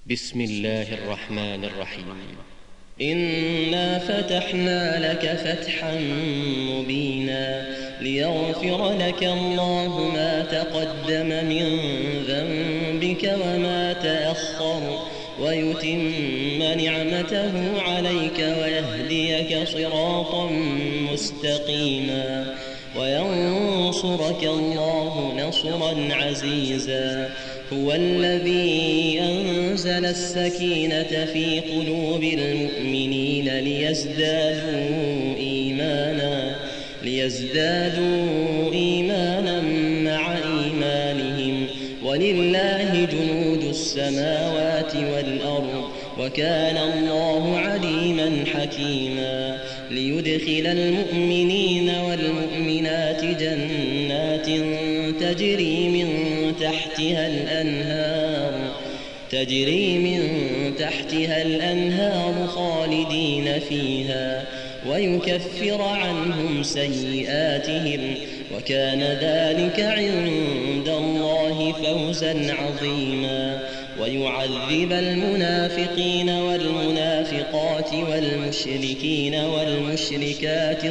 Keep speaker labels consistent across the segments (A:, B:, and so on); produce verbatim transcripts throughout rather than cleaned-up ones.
A: بسم الله الرحمن الرحيم.
B: إنا فتحنا لك فتحا مبينا ليغفر لك الله ما تقدم من ذنبك وما تأخر ويتم نعمته عليك ويهديك صراطا مستقيما وينصرك الله نصرا عزيزا. هو الذي أنزل السكينة في قلوب المؤمنين ليزدادوا إيمانا ليزدادوا إيمانا مع إيمانهم ولله جنود السماوات والأرض وكان الله عليما حكيما. ليدخل المؤمنين والمؤمنات جنات تجري من تحتها الأنهار تجري من تحتها الأنهار خالدين فيها ويكفر عنهم سيئاتهم وكان ذلك عند الله فوزا عظيما. ويعذب المنافقين والمنافقات والمشركين والمشركات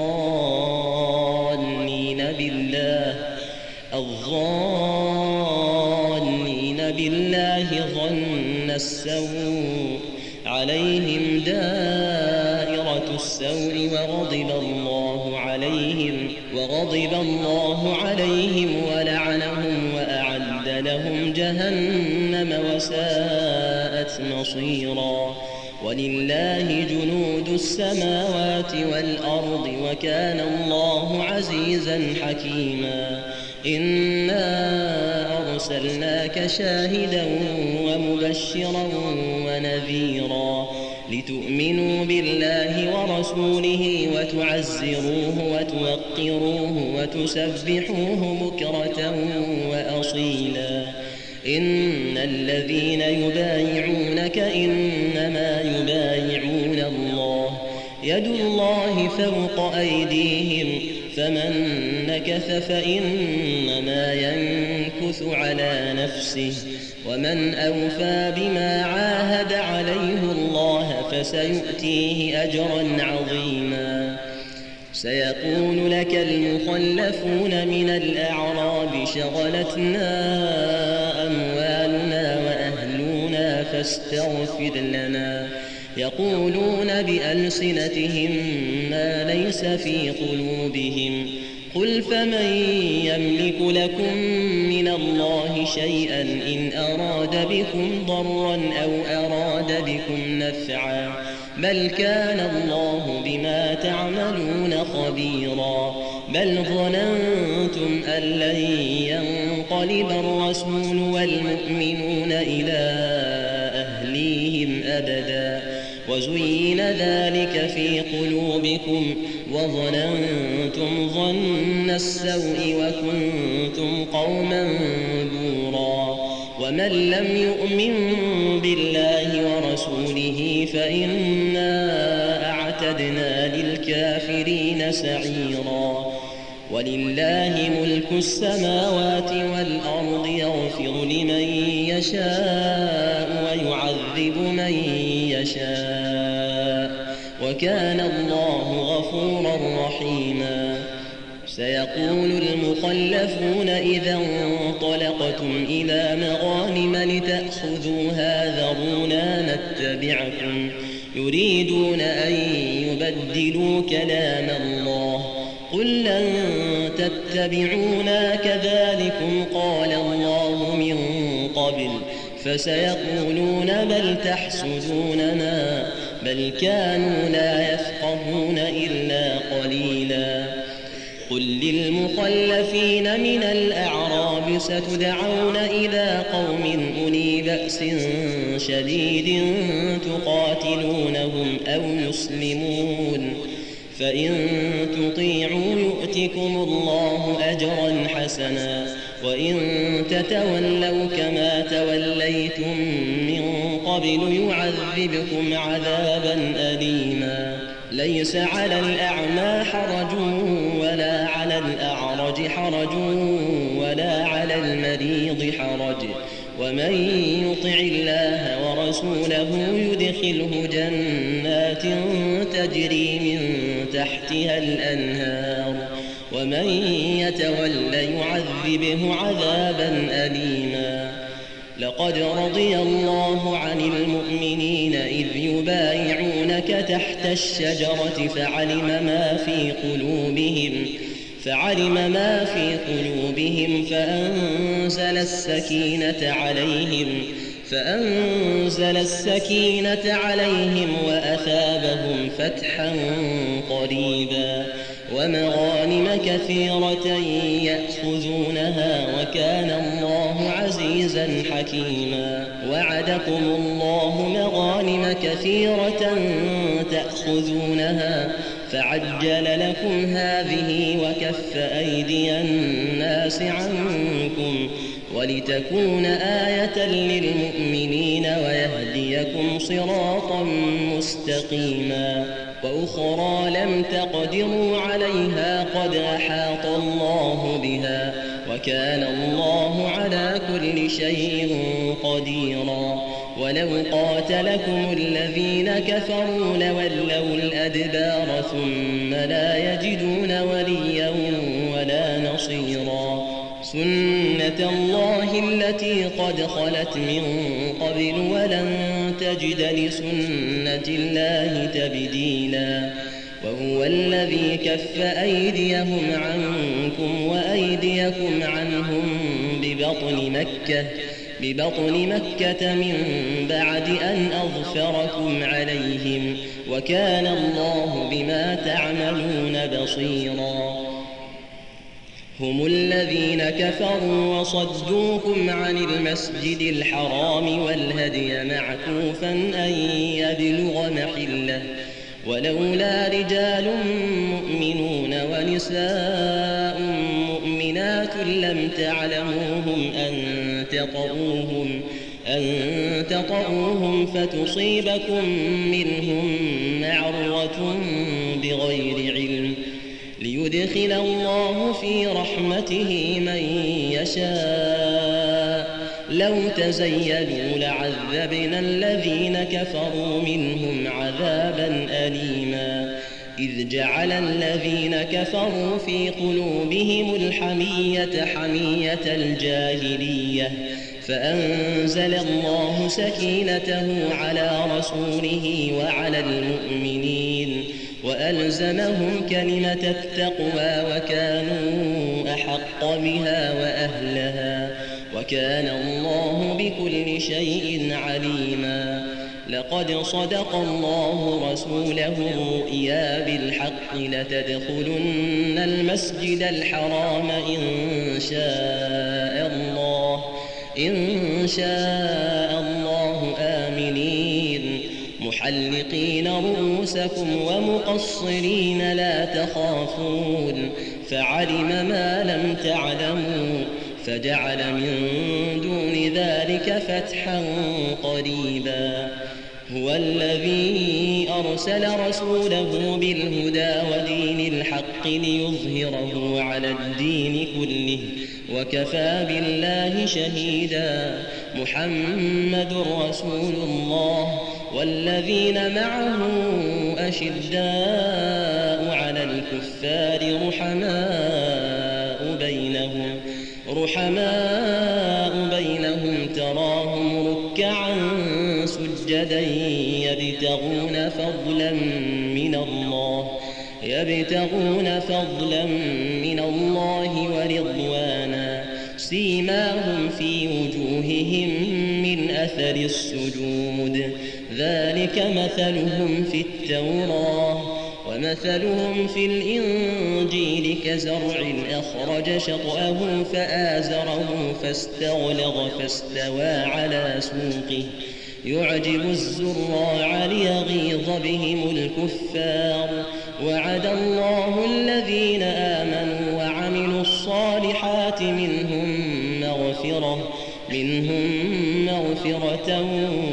B: الظانين بالله الظانين بالله ظن السوء عليهم دائرة السوء وغضب الله عليهم وغضب الله عليهم ولعنهم وأعد لهم جهنم وساءت مصيرا. ولله جنود السماوات والأرض وكان الله عزيزا حكيما. إنا أرسلناك شاهدا ومبشرا ونذيرا لتؤمنوا بالله ورسوله وتعزروه وتوقروه وتسبحوه بكرة وأصيلا. إن الذين يبايعونك إنما يبايعون الله يد الله فوق أيديهم فمن نكث فإنما ينكث على نفسه ومن أوفى بما عاهد عليه الله فسيؤتيه أجرا عظيما. سيقول لك المخلفون من الأعراب شغلتنا أموالنا وأهلنا فاستغفر لنا يقولون بألسنتهم ما ليس في قلوبهم قل فمن يملك لكم من الله شيئا إن أراد بكم ضرا أو أراد بكم نفعا بل كان الله بما تعملون خبيرا. بل ظننتم أن لن ينقلب الرسول والمؤمنون إلى أهليهم أبدا وزين ذلك في قلوبكم وظننتم ظن السوء وكنتم قوما بورا. ومن لم يؤمن بالله ورسوله فإنا أعتدنا للكافرين سعيرا. ولله ملك السماوات والأرض يغفر لمن يشاء ويعذب من يشاء وكان الله غفورا رحيما. سيقول المخلفون إذا انطلقتم إلى مغانم لتأخذوها ذرونا نتبعكم يريدون أن يبدلوا كلام الله قل لن تتبعونا كذلكم قال الله من قبل فسيقولون بل تحسدوننا بل كانوا لا يفقهون إلا قليلا. قل للمخلفين من الأعراب ستدعون إلى قوم أولي بأس شديد تقاتلونهم أو يسلمون فإن تطيعوا يؤتكم الله أجرا حسنا وإن تتولوا كما توليتم من قبل يعذبكم عذابا أليما. ليس على الأعمى حرج ولا على الأعرج حرج ولا على المريض حرج ومن يطع الله ورسوله ورسوله يدخله جنات تجري من تحتها الأنهار ومن يتول يعذبه عذابا أليما. لقد رضي الله عن المؤمنين إذ يبايعونك تحت الشجرة فعلم ما في قلوبهم فعلم ما في قلوبهم فأنزل السكينة عليهم فأنزل السكينة عليهم وأثابهم فتحا قريبا ومغانم كثيرة يأخذونها وكان الله عزيزا حكيما. وعدكم الله مغانم كثيرة تأخذونها فعجل لكم هذه وكف أيدي الناس عنكم ولتكون آية للمؤمنين ويهديكم صراطا مستقيما. وأخرى لم تقدروا عليها قد أحاط الله بها وكان الله على كل شيء قديرا. ولو قاتلكم الذين كفروا لولوا الأدبار ثم لا يجدون وليا ولا نصيرا. سنة الله التي قد خلت من قبل ولن تجد لسنة الله تبديلا. وهو الذي كف أيديهم عنكم وأيديكم عنهم ببطن مكة ببطن مكة من بعد أن أظفركم عليهم وكان الله بما تعملون بصيرا. هم الذين كفروا وصدوكم عن المسجد الحرام والهدي معكوفا أن يبلغ محله ولولا رجال مؤمنون ونساء مؤمنات لم تعلموهم أن تطؤوهم أن تطؤوهم فتصيبكم منهم معرة بغير علم ليدخل الله في رحمته من يشاء. لو تزيلوا لعذبنا الذين كفروا منهم عذابا أليما. إذ جعل الذين كفروا في قلوبهم الحمية حمية الجاهلية فأنزل الله سكينته على رسوله وعلى المؤمنين وألزمهم كلمة التقوى وكانوا أحق بها وأهلها وكان الله بكل شيء عليما. لقد صدق الله رسوله الرؤيا بالحق لتدخلن المسجد الحرام إن شاء الله إن شاء الله آمنين محلقين رؤوسكم ومقصرين لا تخافون فعلم ما لم تعلموا فجعل من دون ذلك فتحا قريبا. هو الذي أرسل رسوله بالهدى ودين الحق ليظهره على الدين كله وكفى بالله شهيدا. محمد رسول الله والذين معه أشداء على الكفار رحماء بينهم رحماء بينهم تراهم ركعا سجدا يبتغون فضلا من الله يبتغون فضلا من الله ورضوانا سيماهم في وجوههم من أثر السجود ذلك مثلهم في التوراة ومثلهم في الإنجيل كزرع أخرج شطأه فآزره فاستغلظ فاستوى على سوقه يعجب الزراع ليغيظ بهم الكفار. وعد الله الذين آمنوا وعملوا الصالحات منهم مغفرة منهم مغفرة